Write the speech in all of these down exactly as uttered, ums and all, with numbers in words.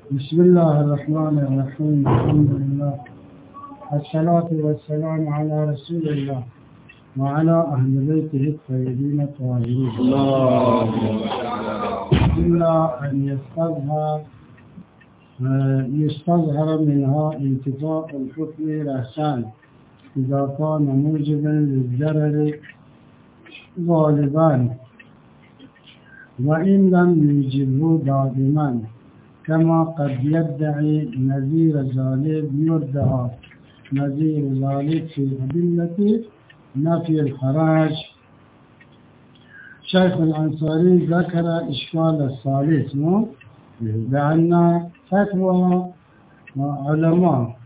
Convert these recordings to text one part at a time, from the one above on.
بسم الله الرحمن الرحيم. الحمد لله، الصلاة والسلام على رسول الله وعلى أهل بيته الطيبين الطاهرين. إلا أن يستظهر يستظهر منها انتفاء الحكم الإحسان إذا كان موجبا للضرر غالبا، وإن لم يجبه دائما، كما قد يدعي نذير ذلك يدعى نذير ذلك في أدلة نفي الحرج. شيخ الأنصاري ذكر إشكال الثالث بأن فتوى علماء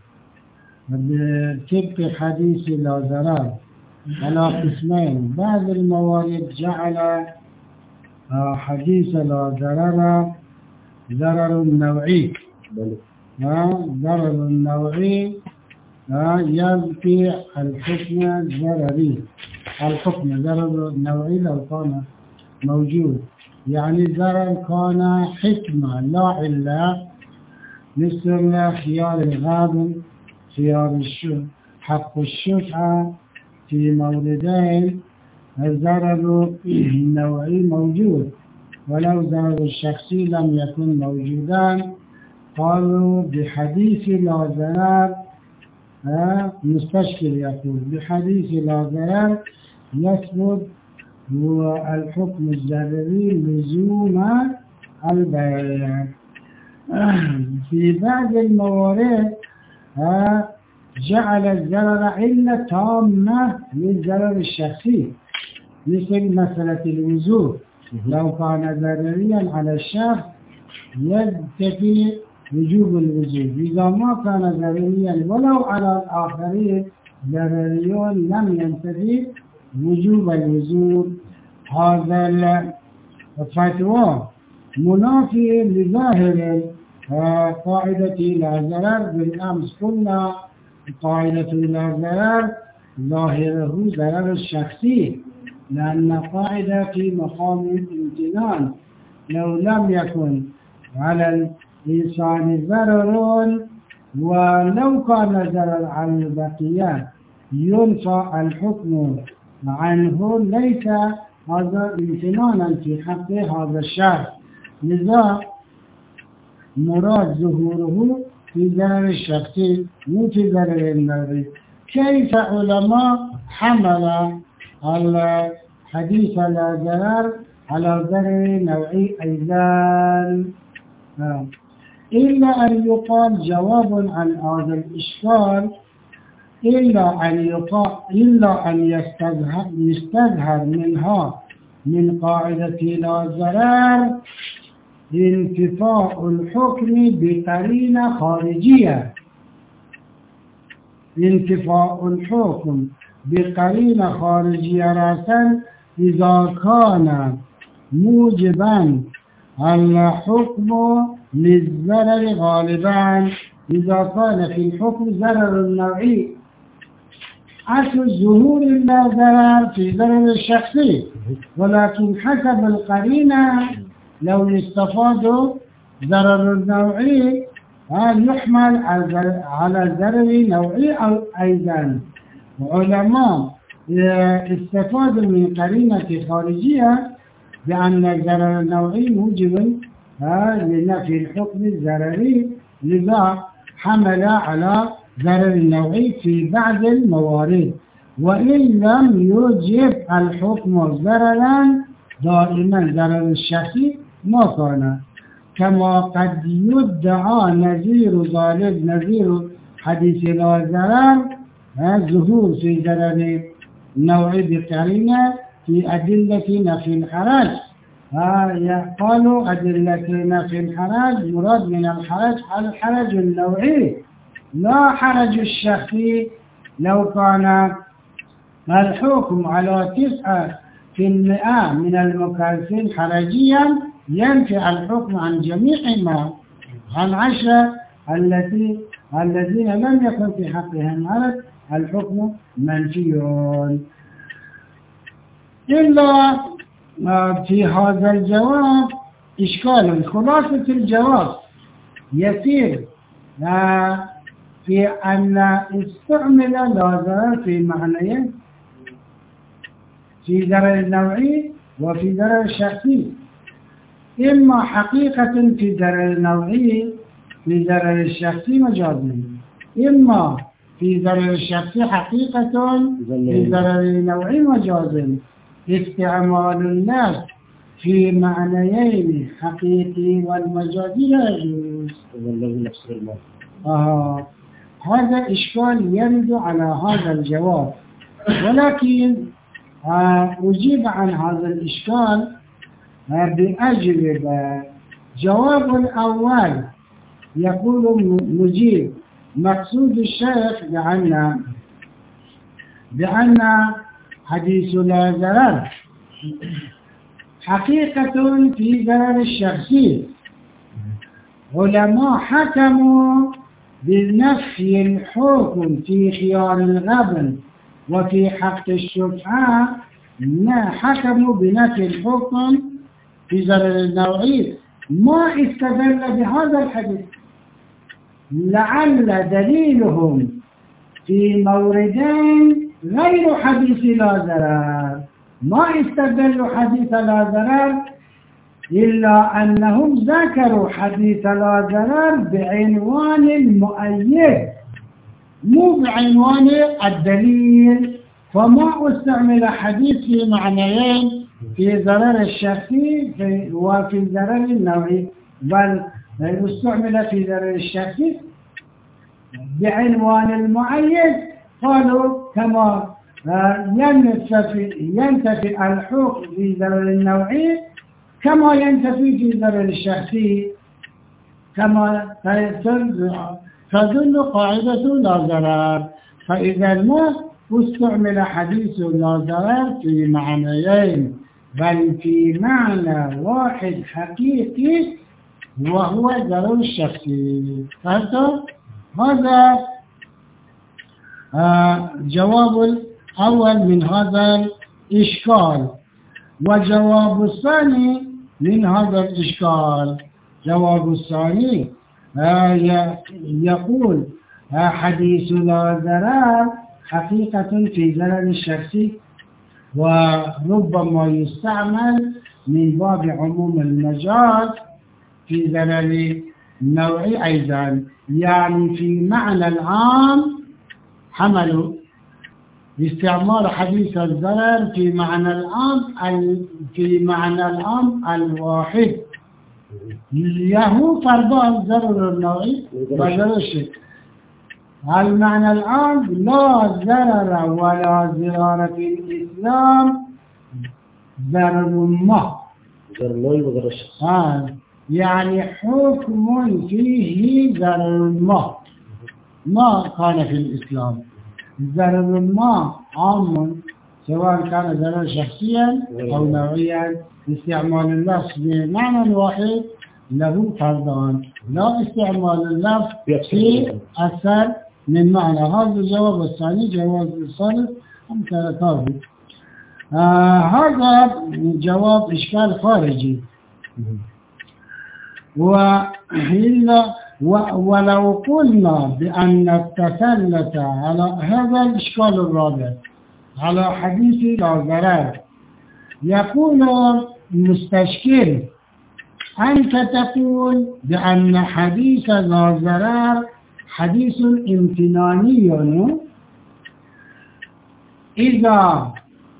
بطبق حديث لا ضرر على قسمين. بعض الموارد جعل حديث لا ضرر ضرر نوعي، ضرر نوعي يبقي الحكم الضرري. الحكم ضرر نوعي لو كان موجود، يعني ضرر كان حكمة لا علة، مثل خيار الغابن، خيار الشفعة، حق الشفعة في موردين. الضرر النوعي موجود، ولو ضرر الشخصي لم يكن موجودا. قالوا بحديث لا ضرر، مستشكل يقول بحديث لا ضرر يثبت هو الحكم الضرري لزوم البيع. في بعض الموارد جعل الضرر علة تامة للضرر الشخصي، مثل مسألة الوزور. لو كان ضرريا على الشخص ينتفي وجوب الوزور، إذا ما كان ضرريا ولو على الآخرين ضرري لم ينتفي وجوب الوزور. هذا الفتوى منافي لظاهر قاعدة لا ضرر. بالأمس قلنا قاعدة لا ضرر ظاهره ضرر الشخصي، لأن قاعدة في مقام الامتنان. لو لم يكن على الإنسان ضرر ولو كان ضرر على البقية ينفى الحكم عنه، ليس هذا امتنانا في حق هذا الشخص، لذا مراد ظهوره في ضرر الشخصي مو في ضرر النوعي. كيف علماء حمل الحديث لا ضرر على ضرر نوعي أيضا؟ إلا أن يقال جواب عن هذا الإشكال، إلا أن يقال إلا أن يستظهر, يستظهر منها من قاعدة لا ضرر انتفاء الحكم بقرينة خارجية. انتفاء الحكم بقرينة خارجية رأسا إذا كان موجبا الحكم للضرر غالبا، إذا كان في الحكم ضرر نوعي. أصل ظهور لا ضرر في ضرر الشخصي، ولكن حسب القرينة لو استفادوا ضرر النوعي يحمل على الضرر النوعي أيضا. علماء استفادوا من قرينة خارجية بأن الضرر النوعي موجب لنفي الحكم الضرري، لذا حمل على ضرر النوعي في بعض الموارد، وإن لم يوجب الحكم ضررا دائما ضرر الشخصي ما كان، كما قد يدعى نذير ذلك نذير حديث لا ضرر ظهور في ضرر النوعي بقرينة في أدلة نفي الحرج. قالوا أدلة نفي الحرج مراد من الحرج الحرج النوعي لا حرج الشخصي. لو كان الحكم على تسعة في المئة من المكلفين حرجيا ينفي الحكم عن جميع ما عن عشرة التي الذين لم يكن في حقهم حرج الحكم منفي. إلا في هذا الجواب إشكال. خلاصة الجواب يسير في أن استعمل لا ضرر في معنيين، في ضرر النوعي وفي ضرر الشخصي، إما حقيقة في ضرر النوعي في ضرر الشخصي مجازا، إما في ضرر الشخصي حقيقة في ضرر النوعي مجازا. استعمال الناس في معنيين حقيقي والمجازي لا يجوز. آه. هذا إشكال يرد على هذا الجواب، ولكن آه أجيب عن هذا الإشكال آه بأجوبة. جواب الأول يقول مجيب: مقصود الشيخ بأن بأن حديث لا ضرر حقيقة في ضرر الشخصي. علماء حكموا بنفي الحكم في خيار الغبن وفي حق الشفعاء، ما حكموا بنفي الحكم في ضرر النوعي، ما استدل بهذا الحديث. لعل دليلهم في موردين غير حديث لا ضرر، ما استدلوا حديث لا ضرر إلا أنهم ذكروا حديث لا ضرر بعنوان المؤيد مو بعنوان الدليل، فما استعمل حديث في معنيين، في ضرر الشخصي وفي ضرر النوعي، بل استعمل في ضرر الشخصي بعنوان المؤيد. قالوا كما ينتفي, ينتفي الحكم في ضرر النوعي كما ينتفي في ضرر الشخصي، كما تدل قاعدة لا ضرر. فإذا ما استعمل حديث لا ضرر في معنيين بل في معنى واحد حقيقي وهو ضرر الشخصي. فهذا هذا آه جواب الأول من هذا الإشكال. وجواب الثاني من هذا الإشكال، جواب الثاني آه يقول آه حديث لا ضرر حقيقة في ضرر الشخصي، وربما يستعمل من باب عموم المجاز في ضرر النوعي أيضا، يعني في معنى العام حملوا استعمال حديث الضرر في معنى العام في معنى العام الواحد، يهو فرضان ضرر النوعي وضرر الشخصي. المعنى العام لا ضرر ولا ضرار في الإسلام ضرر ما ضرر النوعي وضرر الشخصي، آه. يعني حكم فيه ضرر ما ما كان في الإسلام. ضرر ما عام سواء كان ضرر شخصيا أو نوعيا. استعمال اللفظ بمعنى واحد له فرضان، لا استعمال اللفظ في أثر من معنى. هذا الجواب الثاني. جواب الثالث هم ثلاثة. آه هذا جواب إشكال خارجي. وإلا ولو قلنا بأن التسلط على هذا الإشكال الرابع على حديث لا ضرر، يقول المستشكل: أنت تقول بأن حديث لا ضرر حديث امتناني، إذا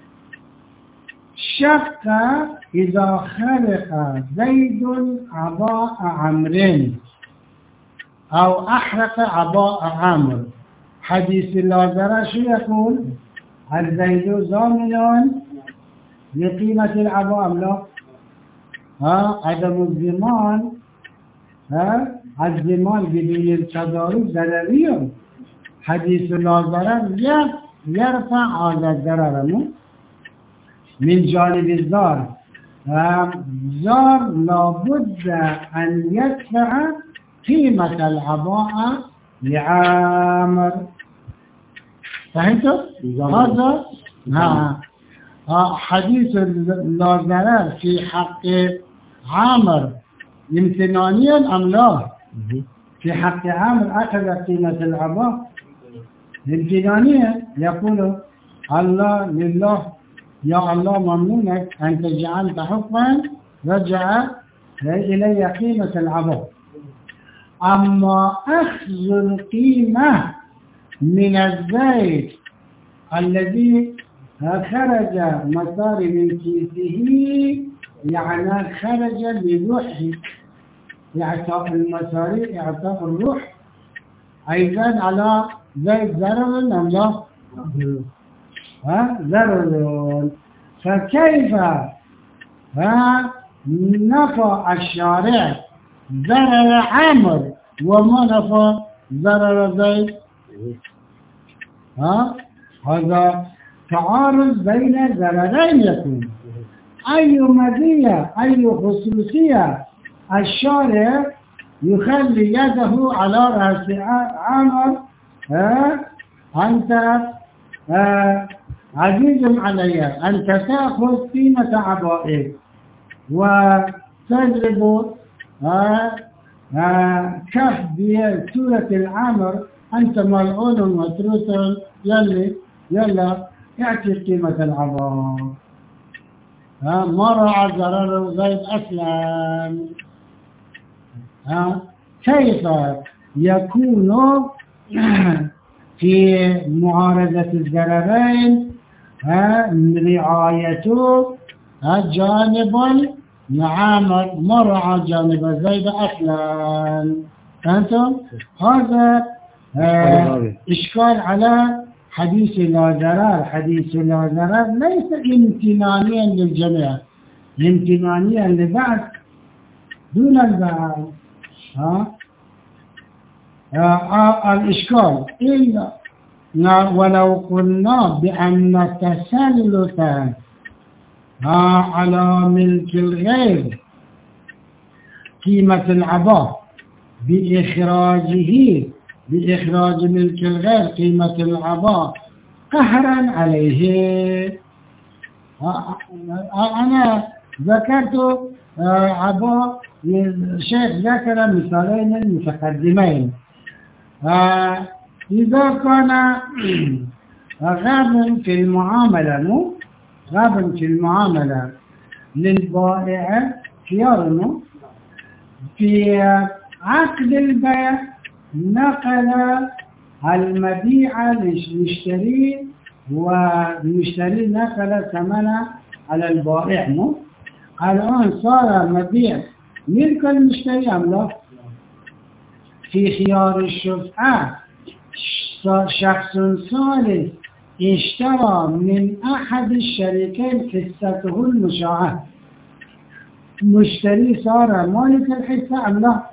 شق إذا خلق زيد عباء عمرو أو أحرق عباء عمرو، حديث لا ضرر شو يقول؟ الزيد ضامن لقيمة العباء أم لا؟ ها عدم الضمان، ها الضمان بدون التدارك ضرري. حديث لا ضرر يرفع هذا الضرر من جانب الزار. الزار لابد أن يدفع قيمة العباء لعامر. فهمت؟ هذا ها حديث لا ضرر في حق عامر امتنانيا أم لا؟ في حق عامر أخذ قيمة العباء الامتنانية. يقول الله لله يا الله ممنونك أنت جعلت حكما رجع إلي قيمة العباء. أما أخذ القيمة من الزيت الذي خرج مصاري من كيسه يعني خرج بروح إعطاء المصاري إعطاء الروح أيضا على زيت ضرر أم لا؟ ها ضرر. فكيف ها نفى الشارع ضرر عامر وما نفى ضرر زيد؟ ها هذا تعارض بين ضررين يكون. أي مزية أي خصوصية الشارع يخلي يده على رأس عامر؟ ها أنت آه عزيز علي أنت تأخذ قيمة عبائك وتضرب آه آه كف بسورة العامر أنت ملعون ومتروس يلي يلا يعطي قيمة العباء. ها ما راعى ضرر زيد أصلا. ها كيف يكون في معارضة الضررين رعايته جانب عامر ما رعى جانب زيد أصلا. فهمتم؟ هذا آه إشكال على حديث لا ضرر. حديث لا ضرر ليس امتنانيا للجميع، امتنانيا لبعض دون البعض. ها آه آه الإشكال إلا ولو قلنا بأن التسلط آه على ملك الغير قيمة العباء بإخراجه بإخراج ملك الغير قيمة العباء قهرا عليه. أنا ذكرت عباء الشيخ ذكر مثالين متقدمين. إذا كان غاب في المعاملة غاب في المعاملة للبائع خيار في عقد البيع نقل المبيع للمشتري والمشتري نقل ثمنه على البائع. الآن صار مبيع ملك المشتري أم لا؟ في خيار الشفعة شخص ثالث اشترى من أحد الشريكين حصته المشاعة. المشتري صار مالك الحصة أم لا؟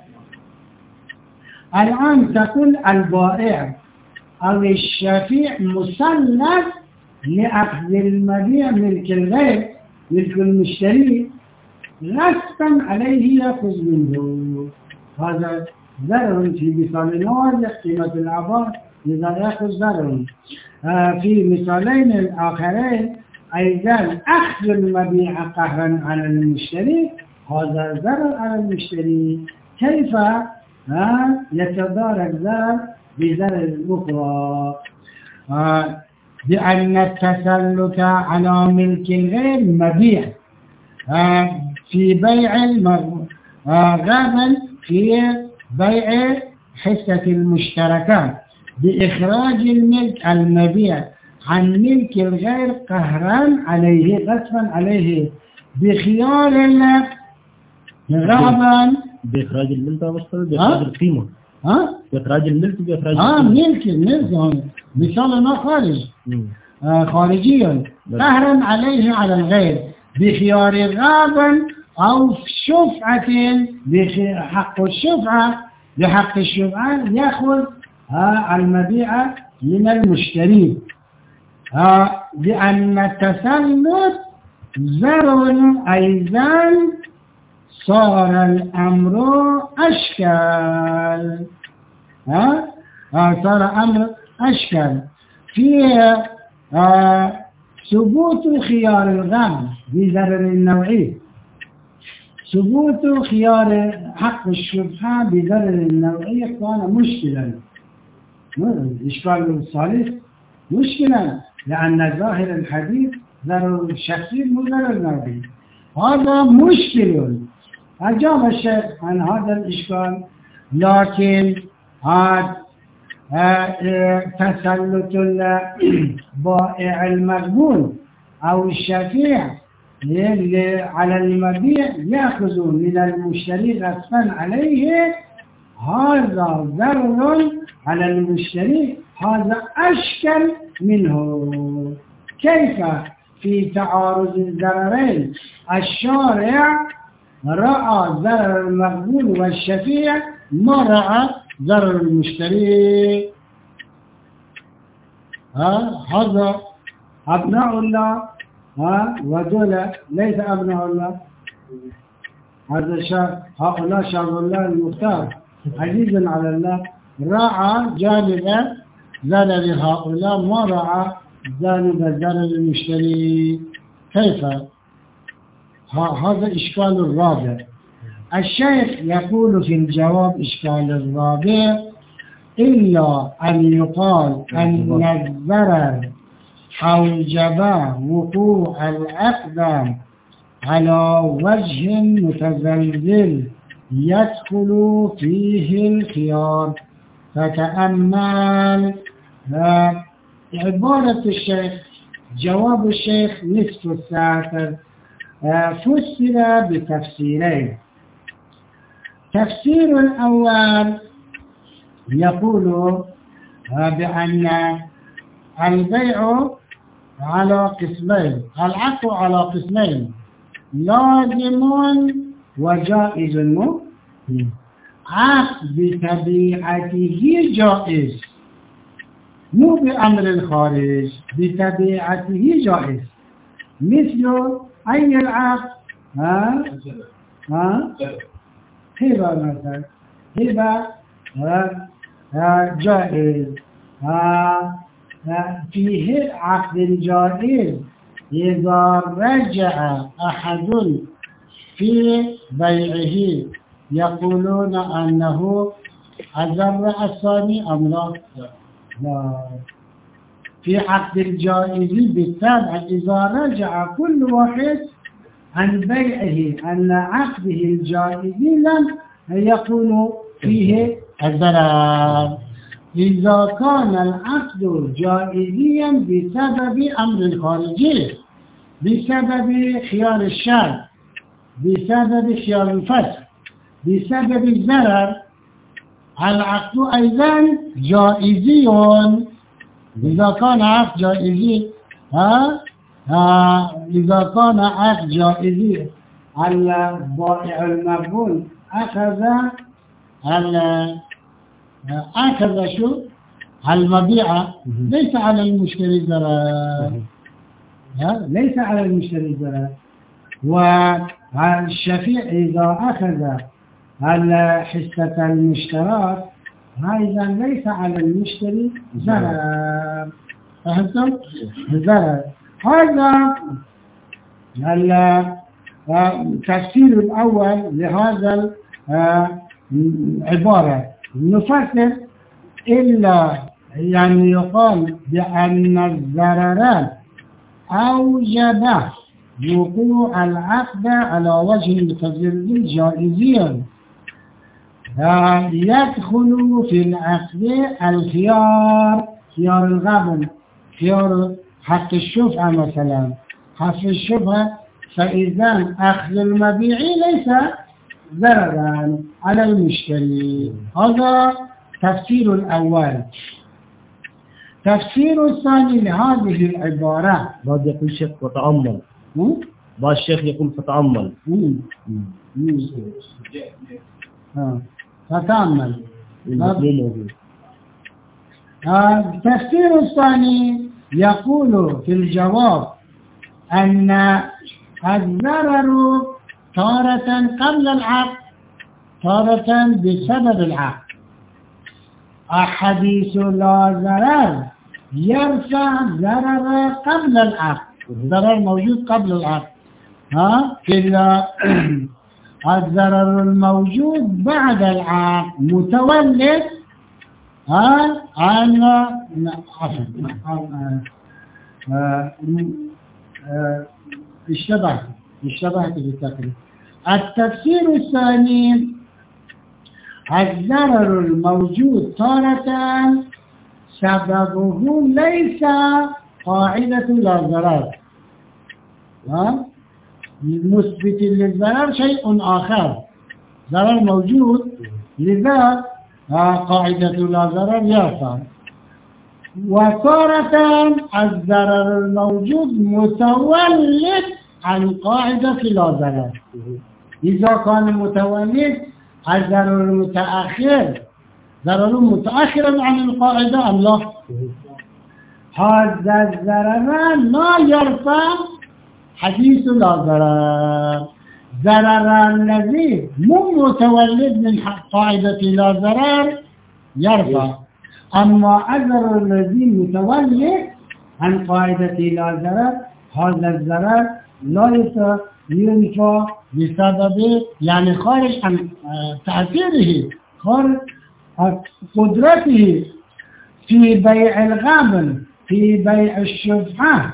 الآن تقول البائع أو الشفيع مسلم لأخذ المبيع ملك الغير ملك المشتري غصبا عليه يأخذ منه. هذا ضرر في مثال نوع قيمة العباء إذا يأخذ ضرر. آه في مثالين الآخرين أيضا أخذ المبيع قهرا على المشتري هذا ضرر على المشتري. كيف آه يتدارك ذلك بضرر الأخرى؟ آه بأن التسلط على ملك الغير مبيع آه في بيع آه غابا في بيع حصة المشتركات بإخراج الملك المبيع عن ملك الغير قهرا عليه غصبا عليه بخيار غابا بإخراج الملك أصلا بإخراج القيمة. ها؟ بإخراج الملك بإخراج آه ملك الملك مثال ما خارج آه خارجيا قهرا عليه على الغير بخيار غابا أو شفعة بحق الشفعة بحق الشفعة يأخذ آه المبيع من المشتري. آه لأن التسلط ضرر أيضا صار الأمر أشكال. آه آه صار أمر أشكال في آه ثبوت خيار الغم بضرر النوعي. ثبوت خيار حق الشبهة بضرر النوعية كان مشكلا. الإشكال الثالث مشكلا لأن ظاهر الحديث ضرر الشخصي مو ضرر النوعي، هذا مشكل. أجاب الشيخ عن هذا الإشكال، لكن هذا تسلط البائع المقبول أو الشفيع على المبيع يأخذ من المشتري غصبا عليه، هذا ضرر على المشتري، هذا أشكل منه. كيف في تعارض الضررين الشارع رأى ضرر المقبول والشفيع ما رأى ضرر المشتري؟ ها هذا أبناء الله، ها ودول ليس أبناء الله، هذا شاب، هؤلاء شاب الله المختار عزيز على الله، رأى جانب ضرر هؤلاء ما رأى جانب ضرر المشتري. كيف؟ هذا إشكال الرابع. الشيخ يقول في الجواب إشكال الرابع: إلا أن يقال أن الضرر أوجب وقوع الأقدام على وجه متزلزل يدخل فيه الخيار. فتأمل عبارة الشيخ، جواب الشيخ نصف الساعة فسر بتفسيرين. تفسير الأول يقول بأن البيع على قسمين، العقد على قسمين، لازم وجائز. عقد بطبيعته جائز، مو بأمر الخارج، بطبيعته جائز. مثل أي العقد؟ ها؟ ها؟ هبة مثلا، هبة جائز. فيه عقد جائز إذا رجع أحد في بيعه يقولون أنه أضر الثاني أم لا؟ لا. في عقد الجائز بالتابع إذا رجع كل واحد عن بيعه أن عقده الجائز لم يكون فيه الضرر. إذا كان العقد جائزيا بسبب أمر خارجي، بسبب خيار الشرع، بسبب خيار الفسخ، بسبب الضرر، العقد أيضا جائزي. إذا كان عقد جائزي، ها ها إذا كان عقد جائزي، البائع المقبول أخذ أخذ شو المبيع، ليس على المشتري ضرر، ليس على المشتري ضرر. والشفيع إذا أخذ حصة المشترات أيضا ليس على المشتري ضرر. فهمتم؟ ضرر. هذا التفسير الأول لهذا العبارة. نفسر إلا يعني يقال بأن الضررات أوجب وقوع العقد على وجه متزلزل جائزيا، يدخل في العقد الخيار، خيار الغبن، خيار حق الشفعة مثلا، حق الشفعة. فإذا أخذ المبيع ليس ضررا على المشتري. هذا تفسير الأول. تفسير الثاني لهذه العبارة، بعد يقول الشيخ فتأمل، بعد الشيخ يقول فتأمل. فتأمل. التفسير الثاني يقول في الجواب أن الضرر تارة قبل العقد، تارة بسبب العقد. أحاديث لا ضرر يرفع ضرر قبل العقد، ضرر موجود قبل العقد. ها كلا الضرر الموجود بعد العقد متولد ها عن عفوا اشتبهت اشتبهت بالتقريب. التفسير الثاني الضرر الموجود تارة سببه ليس قاعدة لا ضرر، مثبت للضرر شيء آخر، ضرر موجود لذا قاعدة لا ضرر يرفع. وتارة الضرر الموجود متولد عن قاعدة لا ضرر، إذا كان متولد الضرر المتأخر ضرر متأخر عن القاعدة أم لا؟ هذا الضرر لا يرفع حديث لا ضرر. ضرر الذي مو متولد من قاعدة لا ضرر يرفع، أما الضرر الذي متولد عن قاعدة لا ضرر هذا الضرر لا ينفع بسبب يعني خارج عن تأثيره، خارج قدرته في بيع الغبن، في بيع الشبهة.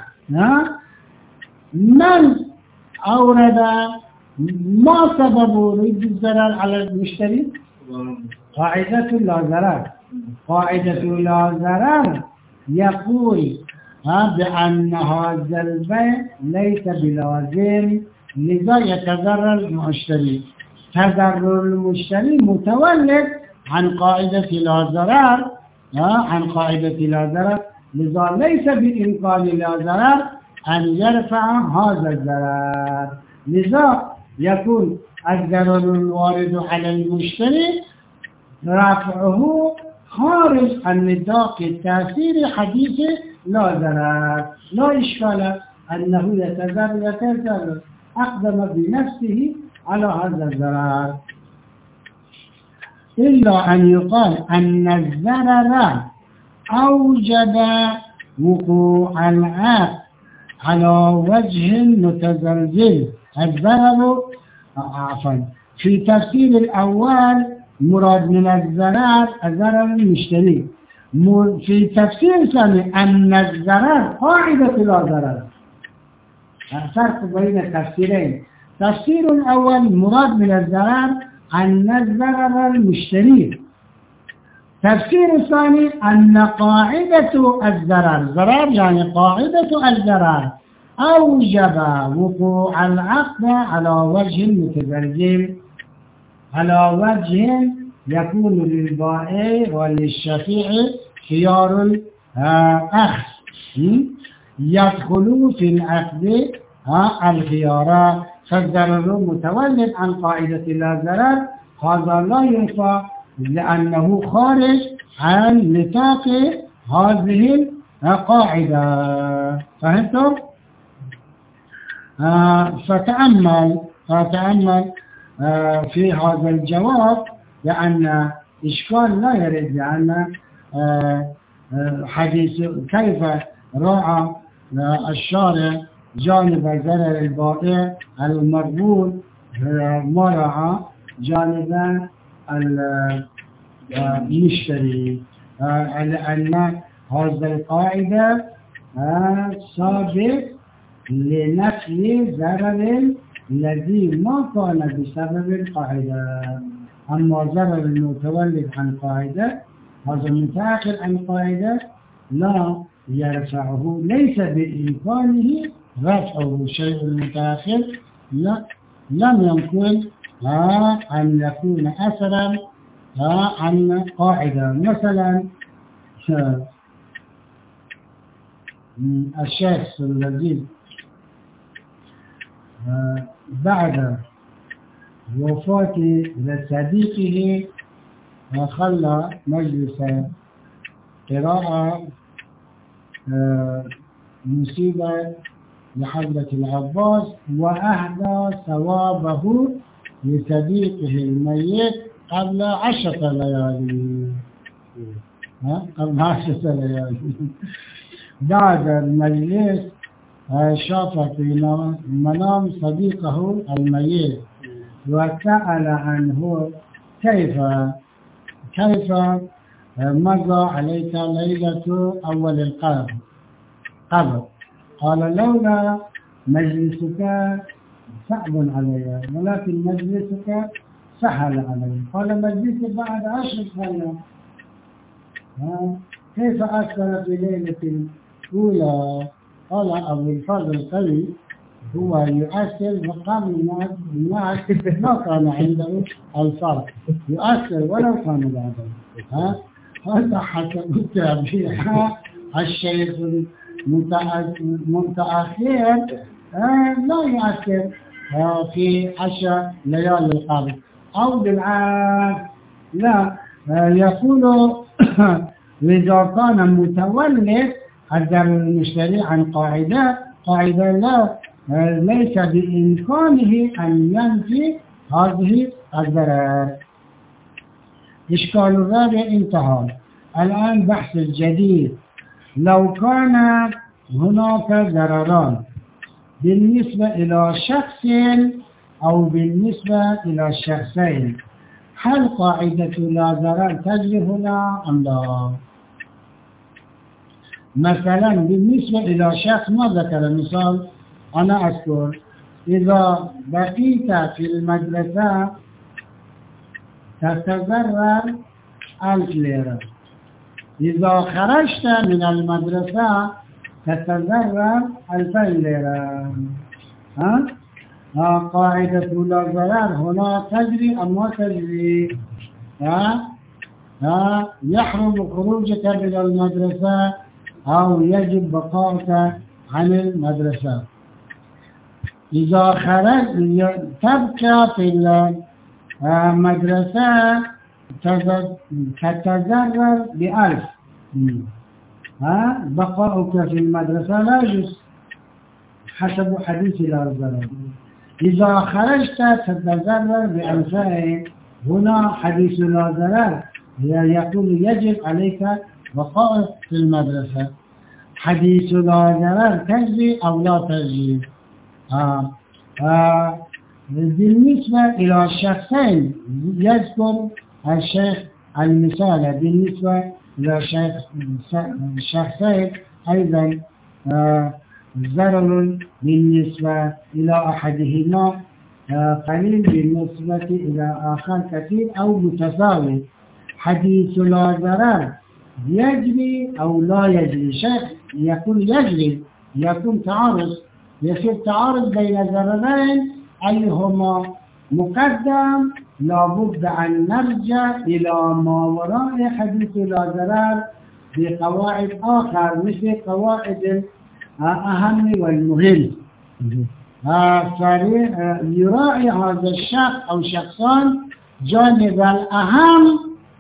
من أورد ما سبب رد الضرر على المشتري؟ قاعدة لا ضرر. قاعدة لا ضرر يقول بأن هذا البيع ليس بلازم، لذا يتضرر المشتري. تضرر المشتري متولد عن قاعدة لا ضرر، عن قاعدة لا ضرر، لذا ليس بإمكان لا ضرر أن يرفع هذا الضرر. لذا يكون الضرر الوارد على المشتري رفعه خارج عن نطاق التأثير حديث لا ضرر. لا إشكال أنه يتضرر يتضرر أقدم بنفسه على هذا الضرر، إلا أن يقال أن الضرر أوجب وقوع العقد على وجه متزلزل. الضرر عفوا في تفسير الأول مراد من الضرر الضرر المشتري، في تفسير الثاني أن الضرر قاعدة لا ضرر. فرق بين التفسيرين. تفسير الأول مراد من الضرر أن الضرر المشتري، تفسير الثاني أن قاعدة الضرر، ضرر يعني قاعدة الضرر أوجب وقوع العقد على وجه متزلزل، على وجه يكون للبائع وللشفيع خيار الأخذ، يدخل في العقد الخيارات. فالضرر متولد عن قاعدة لا ضرر، هذا لا ينفع لأنه خارج عن نطاق هذه القاعدة. فهمتم؟ آه فتأمل فتأمل آه في هذا الجواب، لأن إشكال لا يرد، لأن آه آه حديث كيف راعى آه الشارع جانب ضرر البائع المربوط ما راعى جانب المشتري، آه لأن هذه القاعدة آه سابق لنفي ضرر الذي ما كان بسبب القاعدة. أما ضرر المتولد عن قاعدة هذا متأخر عن قاعدة لا يرفعه، ليس بإمكانه رفعه. شيء المتأخر لا لم يمكن أن يكون أثرا عن قاعدة. مثلا الشخص الذي بعد وفاة صديقه خلى مجلس قراءة مصيبة لحضرة العباس، وأهدى ثوابه لصديقه الميت قبل عشرة ليالي. قبل عشرة ليالي بعد المجلس شاف في المنام صديقه الميت وسأل عنه كيف كيف مضى عليك ليلة أول القبر قبر قال لولا مجلسك صعب علي ولكن مجلسك سهل علي. قال مجلسك بعد عشر سنوات كيف أكثر في ليلة الأولى؟ قال أبو الفضل القوي هو يؤثر مقام الناس ما كان عنده الفرق يؤثر ولو كان بعده. هذا حسب التعبير. الشيخ المتأخر لا يؤثر في عشر ليالي القبر أو بالعكس لا يقول إذا كان متولد أقدر المشتري عن قاعدة قاعدة لا ليس بإمكانه أن ينفي هذه الضرر. إشكال الرابع انتهى. الآن بحث الجديد. لو كان هناك ضرران بالنسبة إلى شخص أو بالنسبة إلى شخصين هل قاعدة لا ضرر تجري هنا أم لا؟ مثلا بالنسبة إلى شخص ما ذكر المثال أنا أذكر إذا بقيت في المدرسة تتضرر ألف ليرة إذا خرجت من المدرسة تتضرر ألفين ليرة. ها؟ ها قاعدة لا ضرر هنا تجري أم ما تجري؟ ها؟ ها يحرم خروجك من المدرسة أو يجب بقاؤك عن المدرسة. إذا خرج تبقى في المدرسة تتضرر بألف. ها بقاؤك في المدرسة لا يجوز حسب حديث لا ضرر. إذا خرجت تتضرر بألفين هنا حديث لا ضرر يقول يجب عليك بقاؤك في المدرسة. حديث لا ضرر تجري أو لا تجري. آه. آه. بالنسبة إلى الشخصين يذكر الشيخ المثال بالنسبة إلى الشخصين أيضا آه ضرر بالنسبة إلى أحدهما آه قليل بالنسبة إلى آخر كثير أو متساوي. حديث لا ضرر يجري أو لا يجري. شيخ يقول يجري يكون تعارض يصير تعارض بين ضررين أيهما مقدم لابد أن نرجع إلى ما وراء حديث لا ضرر بقواعد آخر مثل قواعد الأهم والمهم. يراعي هذا الشخص أو شخصان جانب الأهم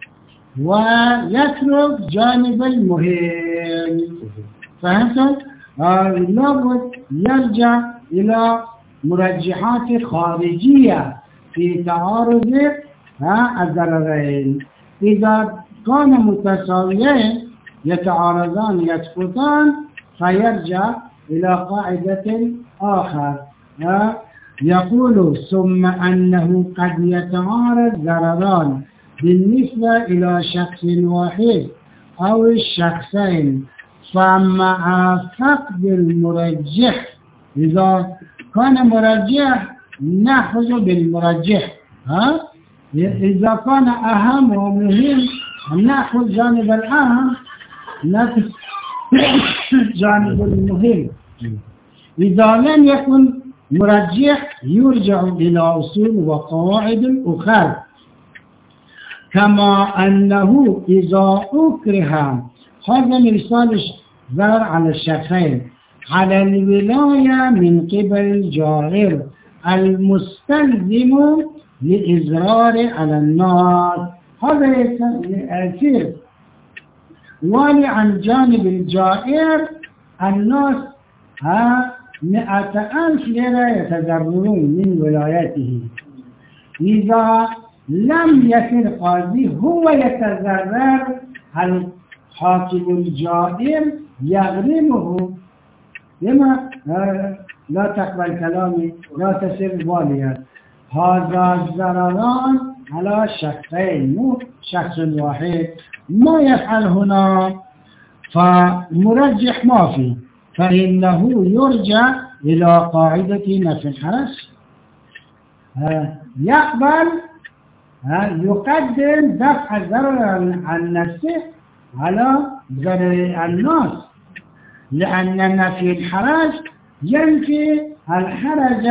ويترك جانب المهم. فهمت؟ لابد يرجع إلى مرجحات خارجية في تعارض الضررين. إذا كان متساويين يتعارضان يسقطان فيرجع إلى قاعدة آخر. يقول ثم أنه قد يتعارض ضرران بالنسبة إلى شخص واحد أو الشخصين فمع فقد المرجح. إذا كان مرجح نأخذ بالمرجح. ها؟ إذا كان أهم ومهم نأخذ جانب الأهم نأخذ جانب المهم. إذا لم يكن مرجح يرجع إلى أصول وقواعد أخرى. كما أنه إذا أكره هذا مثال ضرر على الشخصين على الولاية من قبل الجائر المستلزم لإزرار على الناس. هذا يصير والي عن جانب الجائر الناس ها مئة ألف ليرة يتضررون من ولايته. إذا لم يكن قاضي هو يتضرر الحاكم الجائر يغرمه. لما لا تقبل كلامي لا تصير واليا. هذا الضرران على شخصين مو شخص واحد، ما يفعل هنا فمرجح ما فيه، فإنه يرجع إلى قاعدة نفي الحرج. يقبل يقدم دفع الضرر عن نفسه على ضرر الناس، لأن نفي الحرج ينفي الحرج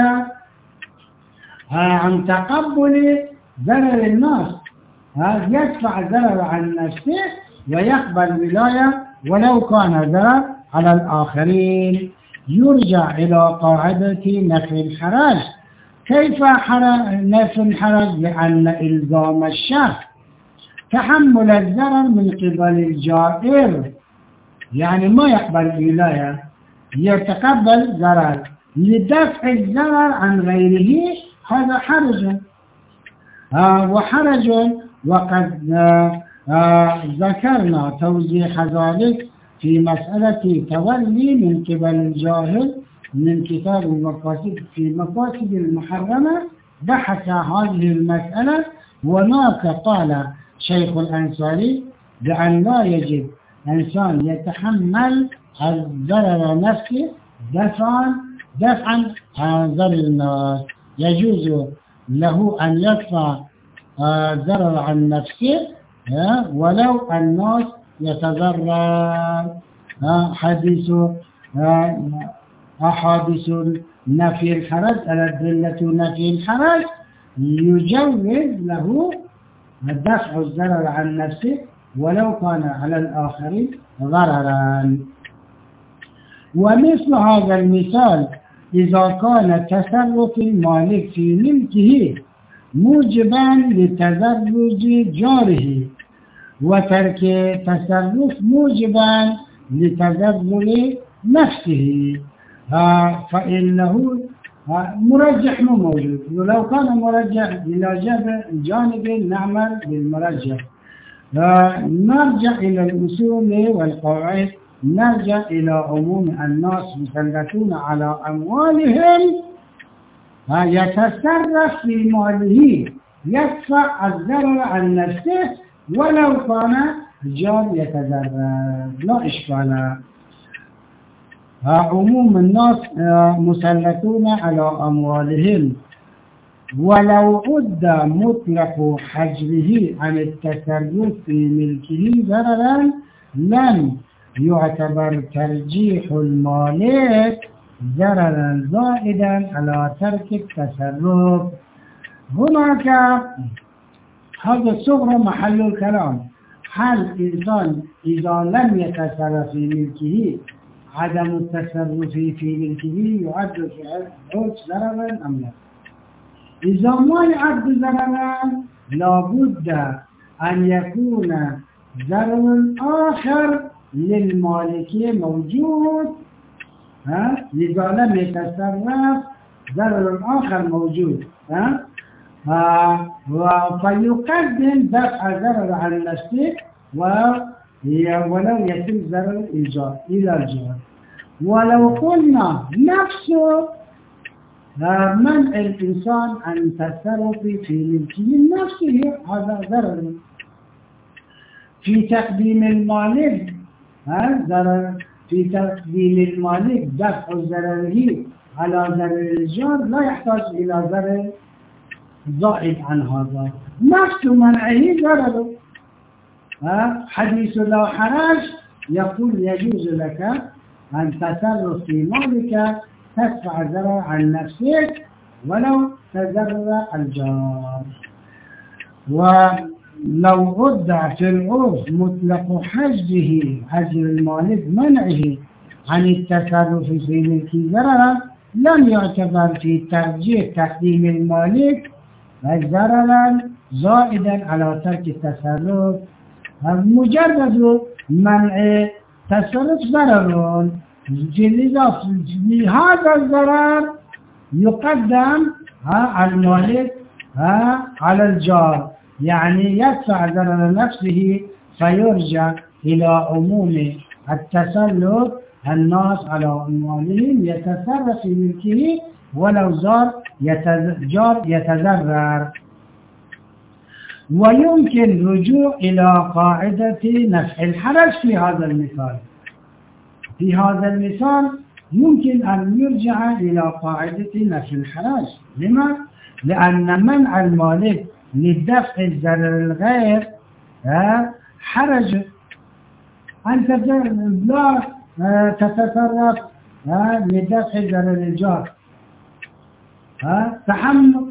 عن تقبل ضرر الناس، يدفع الضرر عن نفسه ويقبل ولاية ولو كان ضرر على الآخرين. يرجع إلى قاعدة نفي الحرج. كيف نفي الحرج؟ لأن إلزام الشخص تحمل الضرر من قبل الجائر، يعني ما يقبل ولاية، يتقبل ضرر لدفع الضرر عن غيره، هذا حرج. آه وحرج وقد آه آه ذكرنا توضيح ذلك في مسألة تولي من قبل الجاهل من كتاب المقاصد. في المقاصد المحرمة بحث هذه المسألة، هناك قال شيخ الأنصاري بأن لا يجب إنسان يتحمل الضرر نفسه دفعا دفعا عن ضرر الناس، يجوز له أن يدفع ضرر عن نفسه ولو الناس يتضرر. حديث أحاديث نفي الحرج الأدلة نفي الحرج يجوز له دفع الضرر عن نفسه ولو كان على الآخرين ضررا. ومثل هذا المثال إذا كان تصرف المالك في ملكه موجبا لتزوج جاره وترك تصرف موجبا لتزوج نفسه، فإنه مرجح مو موجود، ولو كان مرجح إلى جانب نعمل بالمرجح. نرجع إلى الأصول والقواعد، نرجع إلى عموم الناس مسلطون على أموالهم، يتصرف في ماله يدفع الضرر عن نفسه ولو كان الجار يتضرر، لا إشكال. عموم الناس مسلطون على أموالهم، ولو عد مطلق حجره عن التصرف في ملكه ضررا لم يعتبر ترجيح المالك ضررا زائدا على ترك التصرف. هناك هذا صغر محل الكلام، هل الإنسان إذا لم يتصرف في ملكه عدم التصرف في ملكه يعد في عرف ضررا أم لا؟ إذا ما يعد ضررا لابد أن يكون ضرر آخر للمالك موجود، ها؟ إذا لم يتصرف ضرر آخر موجود، ها؟ ها؟ فيقدم دفع ضرر عن نفسه ولو يتم ضرر الجار إلى الجار. ولو قلنا نفسه منع الإنسان عن التصرف في ملكه نفسه هذا ضرر. في تقديم المالك ضرر، في تقديم المالك دفع ضرره على ضرر الجار لا يحتاج إلى ضرر زائد عن هذا، نفس منعه ضرر. حديث لا حرج يقول يجوز لك أن تصرف في مالك تدفع ضرر عن نفسك ولو تضرر الجار. ولو عد في العرف مطلق حجره حجر المالك منعه عن التصرف في ملك ضررا لم يعتبر في ترجيح تقديم المالك ضررا زائدا على ترك التصرف. مجرد منع تصرف ضرر، لهذا الضرر يقدم المالك على الجار، يعني يدفع ضرر نفسه فيرجع إلى عموم التسلط الناس على أموالهم، يتصرف في ملكه ولو زار جار يتضرر. ويمكن رجوع إلى قاعدة نفع الحرج في هذا المثال. في هذا المثال يمكن أن يرجع إلى قاعدة نفع الحرج. لما؟ لأن منع المالك لدفع الضرر الغير حرج. أنت لا تتصرف لدفع ضرر الجار، تحمل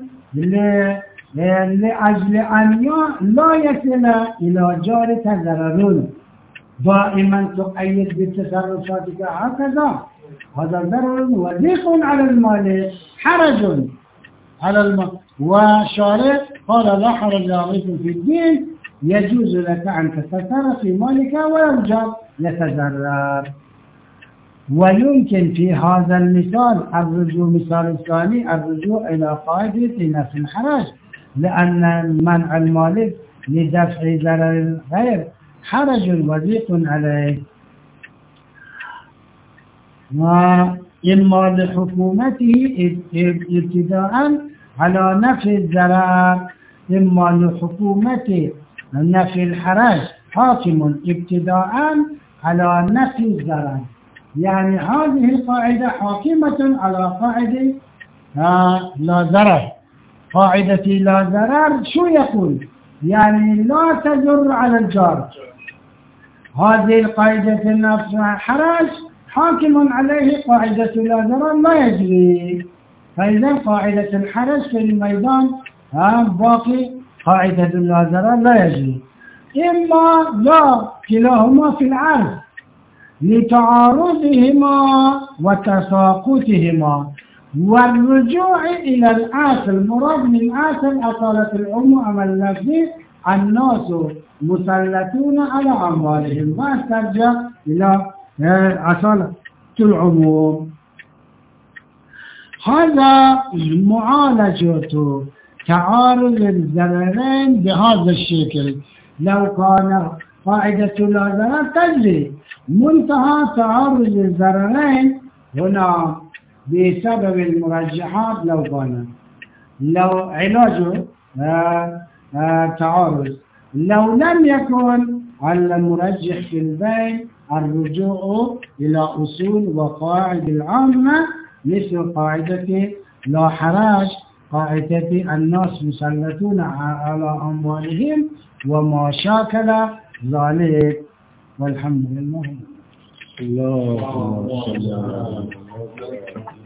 لأجل أن لا يصل إلى جارك ضرر، دائما تقيد بتصرفاتك هكذا. هذا ضرر وضيق على المالك، حرج على المالك. وشارع قال لا حرج عليكم في الدين، يجوز لك أن تتصرف في مالك ويرجع يتضرر. ويمكن في هذا المثال الرجوع، مثال الثاني الرجوع إلى قاعدة نفع الحرج، لأن منع المالك لدفع ضرر الغير حرج وضيق عليه، وإما لحكومته ابتداء على نفع الضرر، إما لحكومة نفع الحرج حاكم ابتداء على نفع الضرر. يعني هذه القاعدة حاكمة على قاعدة لا ضرر. قاعدة لا ضرر شو يقول؟ يعني لا تضر على الجار. هذه القاعدة النفع الحرج حاكم عليه قاعدة لا ضرر لا يجري. فإذا قاعدة الحرج في الميدان باقي، قاعدة لا ضرر لا يجري. إما لا كلاهما في العرض لتعارضهما وتساقطهما، والرجوع إلى الأصل. مراد من أصل أصالة العموم اللفظي الناس مسلطون على أموالهم، واسترجع إلى أصالة العموم. هذا معالجة تعارض الضررين بهذا الشكل. لو كان قاعدة لا ضرر تجري، منتهى تعارض الضررين هنا بسبب المرجحات. لو كان لو علاجه آآ آآ تعارض، لو لم يكن المرجح في البين الرجوع إلى أصول وقواعد العامة، مثل قاعدة لا حرج، قاعدة الناس مسلطون على أموالهم وما شاكل ذلك. والحمد لله. الله